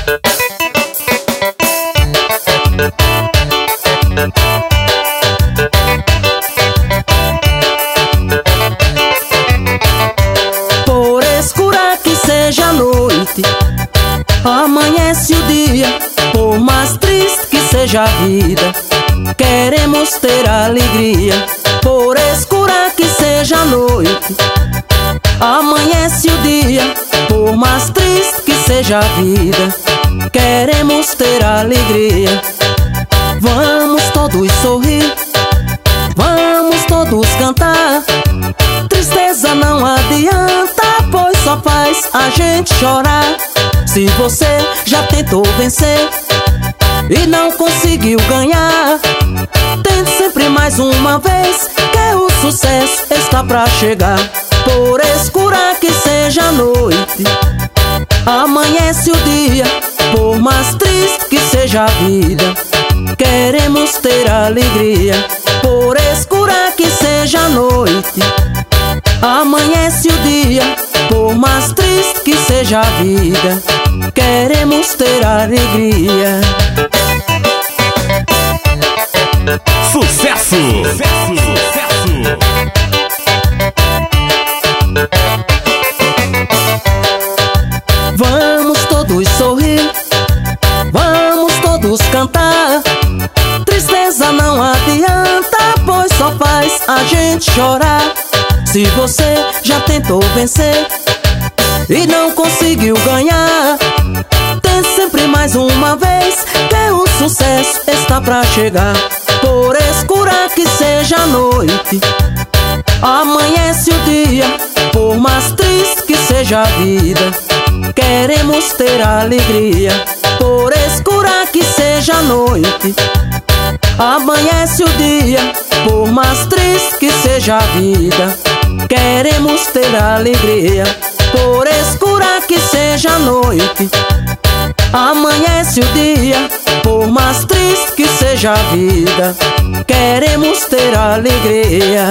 Por escura que seja a noite, amanhece o dia. Por mais triste que seja a vida, queremos ter alegria. Por escura que seja a noite, amanhece o dia. Por mais triste que seja a vida, queremos ter alegria. Vamos todos sorrir, vamos todos cantar. Tristeza não adianta, pois só faz a gente chorar. Se você já tentou vencer e não conseguiu ganhar, tente sempre mais uma vez, que o sucesso está pra chegar. Por escura que seja a noite, amanhece o dia. Por mais triste que seja a vida, queremos ter alegria. Por escura que seja a noite, amanhece o dia. Por mais triste que seja a vida, queremos ter alegria. Sucesso! Sucesso! Sucesso! Vamos todos sorrir, vamos todos cantar. Tristeza não adianta, pois só faz a gente chorar. Se você já tentou vencer e não conseguiu ganhar, tente sempre mais uma vez, que o sucesso está pra chegar. Por escura que seja a noite, amanhece o dia. Por mais triste que seja a vida, queremos ter alegria. Por escura que seja a noite, amanhece o dia. Por mais triste que seja a vida, queremos ter alegria. Por escura que seja a noite, amanhece o dia. Por mais triste que seja a vida, queremos ter alegria.